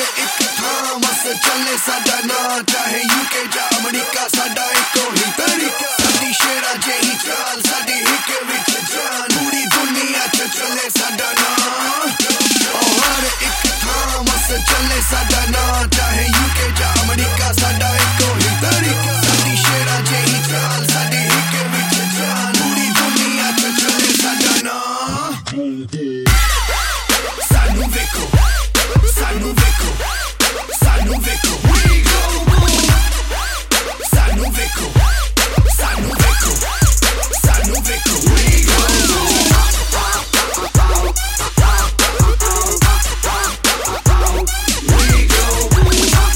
एक थां बस चले साडा ना, चाहे यूके जा अमरीका साडा एको ही तरीका। साडी शेरा जेही चाल साडी हिके विच जान, पूरी दुनिया च चले साडा ना। हर एक थां बस चले साडा ना, चाहे यूके जा अमरीका साडा एको ही तरीका। साडी शेरा जेही चाल साडी हिके विच जान, पूरी दुनिया च चले साडा ना। सानू वेखो, सानू वेखो, सानू वेखो, we go boom। सानू वेखो, सानू वेखो, सानू वेखो, we go boom। We go boom।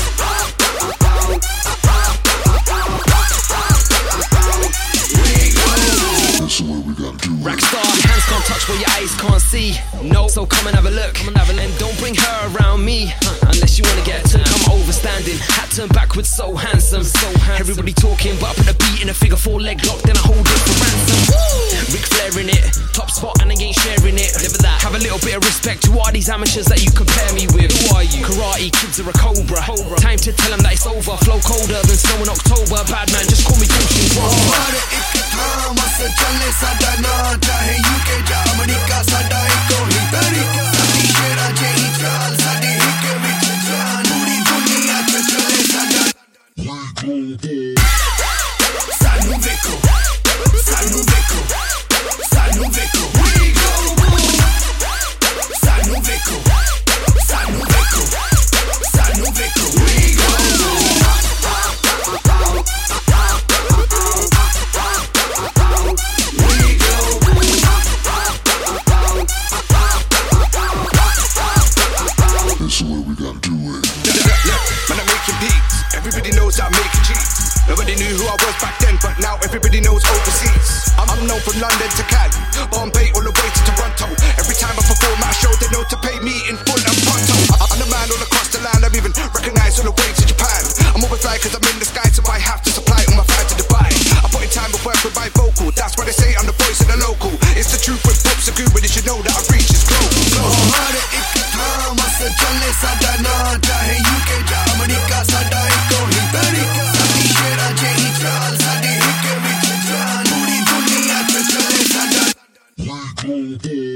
We go boom। This is what we gotta do. Rockstar, hands can't touch what your eyes can't see. No, so come and have a look. And don't bring her around me unless you wanna get took. I'm overstanding, hat turned backwards, so handsome. Everybody talking, but I put a beat in a figure 4 leg lock, then I hold it for ransom. Ric Flair in it, top spot and I ain't sharing it. Never that. Have a little bit of respect to all these amateurs that you compare me with. Who are you? Karate kids are a cobra. Time to tell them that it's over. Flow colder than snow in October. Bad man, just call me Gucci. हर एक थां बस चले साडा ना, चाहे UK जा अमरीका साडा एको ही तरीका। साडी शेरा जेही चाल साडी हिके विच जान, पूरी दुनिया च चले साडा। सानू वेखो, सानू वेखो, सानू वेखो, we go boom। सानू वेखो, सानू वेखो, सानू वेखो, we go boom। This is what we gotta do it. Man, I'm making beats. Everybody knows that I'm making cheats. Nobody knew who I was back then, but now everybody knows overseas. I'm known from London to Cali, Bombay all the way to Toronto. Every time I perform at a show, they know to pay me in full and pronto. I'm the man all across the land, I'm even recognized all the way to Japan. I'm always fly cause I'm in the sky, so I have to supply all my flight to Dubai. I put in time to work with my vocal, that's why they say I'm the voice of the local. It's the truth with Pops and Goober, they should know that I've reached this global. हर एक थां बस चले साडा ना, चाहे UK जा अमरीका साडा एको ही तरीका। साडी शेरा जेही चाल साडी हिके विच जान, पूरी दुनिया च चले साडा।